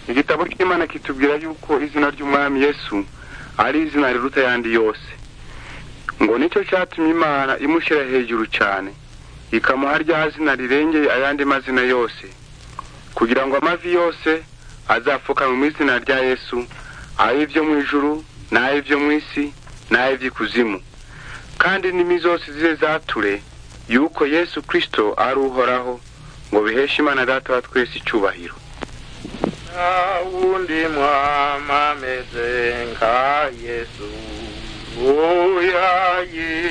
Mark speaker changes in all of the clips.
Speaker 1: Igitabo cy'Imana kitubwira yuko izina ry'Umwami Yesu ari izina riruta yandi yose. Ngo nicyo cyatumye Imana imushyira hejuru cyane, ikamuha rya zina rirengeye ayandi mazina yose, kugira ngo amavi yose azapfukame mu izina rya Yesu, ay'ibyo mu ijuru n'ay'ibyo mu isi n'ay'ikuzimu, kandi indimi zose zize zature yuko Yesu Kristo ari uhoraho, ngo biheshe Imana Data wa twese icyubahiro.
Speaker 2: Wundi mwama ameze nka Yesu, oya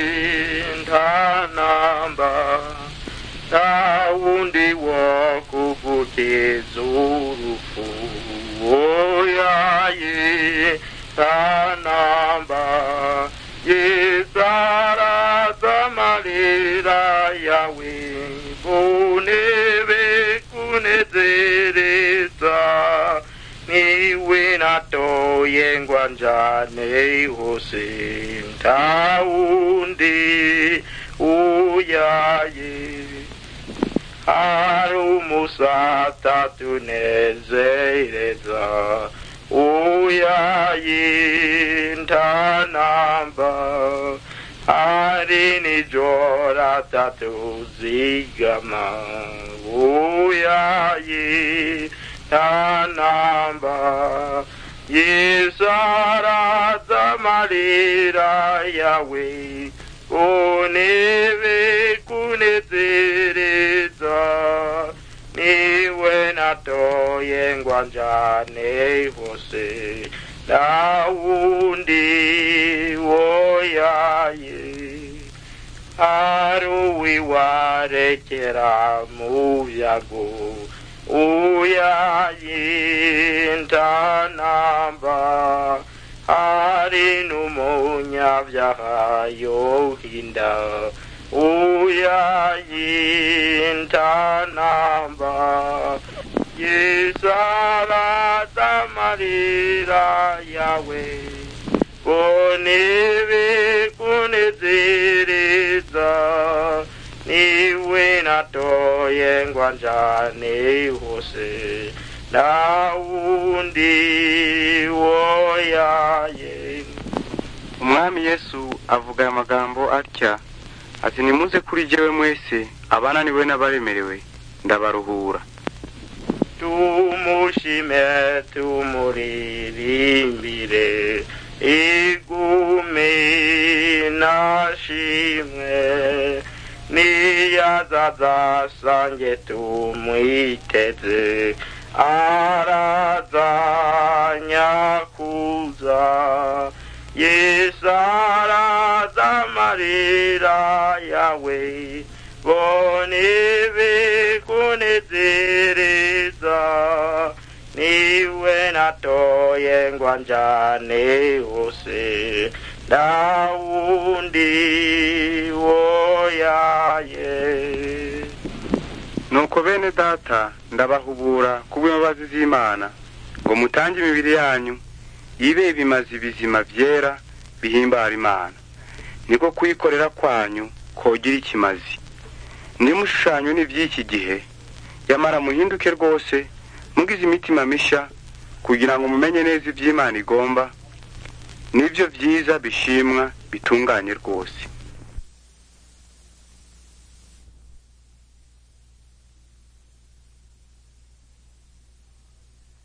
Speaker 2: ntanamba, nta wundi wo kugukiza urupfu, oya ntanamba, Yesu araza amarira yawe, bunebe kunezereza, niwe natoye ngo anjane hose, nta wundi uyaye. Hari umusata tunezereza, uyaye ntanamba, hari nijoro atatuzigama, uyaye ntanamba, Yesu araza amarira yawe, unebe kunezereza, niwe natoye ngo anjane hose, nta wundi woyaye. Hari uwiwarekera mu byago, uyaye ntanamba, hari n'umunyabyaha yohinda, uyaye ntanamba, Yesu araza amarira yawe, bonebe kunezereza, niwe natoye ngo anjane hose, nta wundi woyaye.
Speaker 1: Umwami Yesu avuga aya magambo atya, ati nimuze kuri jewe mwese abananiwe n'abaremerewe, ndabaruhura.
Speaker 2: Tumushime tumuririmbire, igume nashimwe, niyazaza sange tumwiteze, araza nyakuza, Yesu araza amarira yawe, bonebe kunezereza, niwe natoye ngo anjane hose, nta wundi woyaye.
Speaker 1: Nuko bene data ndabahubura kubw'imbabazi z'Imana, ngo mutange imibiri yanyu ibe ibimazi bizima byera bihimbara Imana, niko kuyikorera kwanyu kogira ikimazi. Nimushushanyo n'iby'iki gihe, yamara muhinduke rwose, mugize imitima misha, kugira ngo mumenye neza iby'Imana igomba, nibyo byiza bishimwa bitunganye rwose.